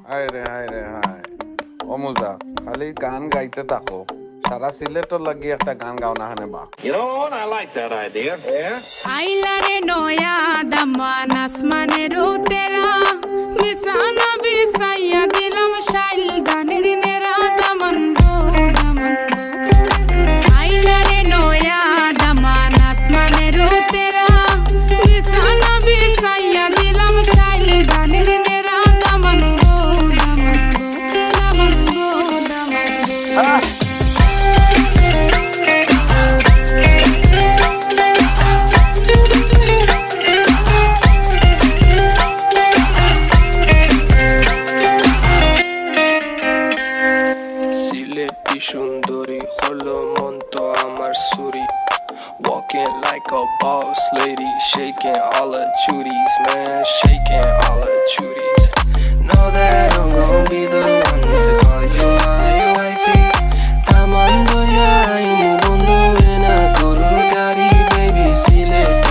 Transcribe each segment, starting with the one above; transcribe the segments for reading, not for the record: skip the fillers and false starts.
হায় রে হায় রে হায় অমুজা খালি গান গাইতে থাকো সারা সিলেটর লাগি একটা গান গাও না হানে বা You know what? I like that idea. Yeah. আইলারে নয়া দামান আসমানের উতেরা মিশানা বিসাইয়া দিলাম শাইল গানের নেরা দামান গো দামান আইলারে নয়া দামান আসমানের উতেরা মিশানা বিসাইয়া দিলাম শাইল গানের নেরা দামান গো দামান দামান গো দামান সুন্দরী হলো মন তো আমার সুরি walking like a boss lady shaking all her chuties man shaking all her chuties know that I'm gonna be the one to call you my wifey tamando ya imu bondo ena guru gari baby sileti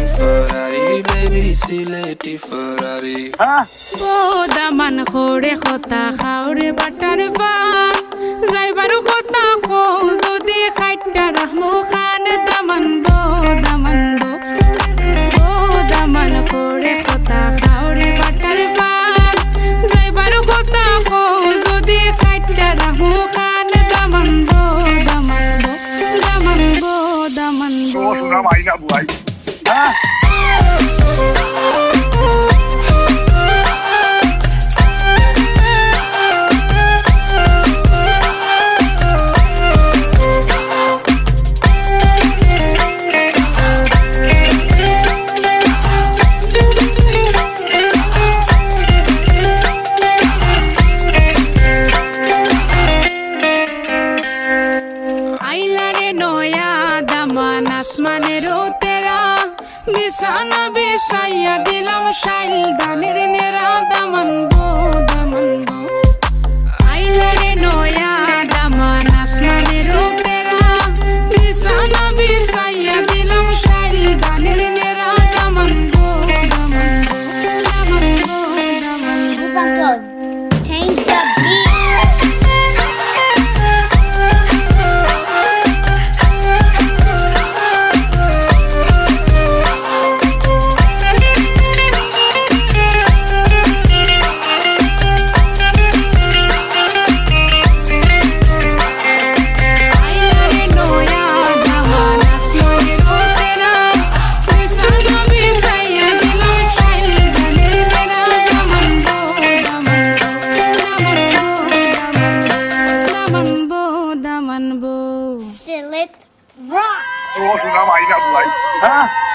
ferrari O Daman খোড়ে খতা খাওরে butter পান যাইবারু খতা খো যদি খাইটা রাহমু খান দামান বো দামান খোড়ে খতা খাওরে butter পান যাইবারু খতা খো যদি খাইটা রাহমু খান দামান বো দামান বো শোনা মাইনা বুয়াই আসমানের তেরা বিছানা বিছাইয়া দিলাম শাইল গানের নেরা দামান বো আইলারে নয়া দামান আসমানের তেরা বিছানা বিছাইয়া দিলাম শাইল গানের নেরা দামান বো Change the beat. Sillet rock. শোনা মাইনা বুয়াই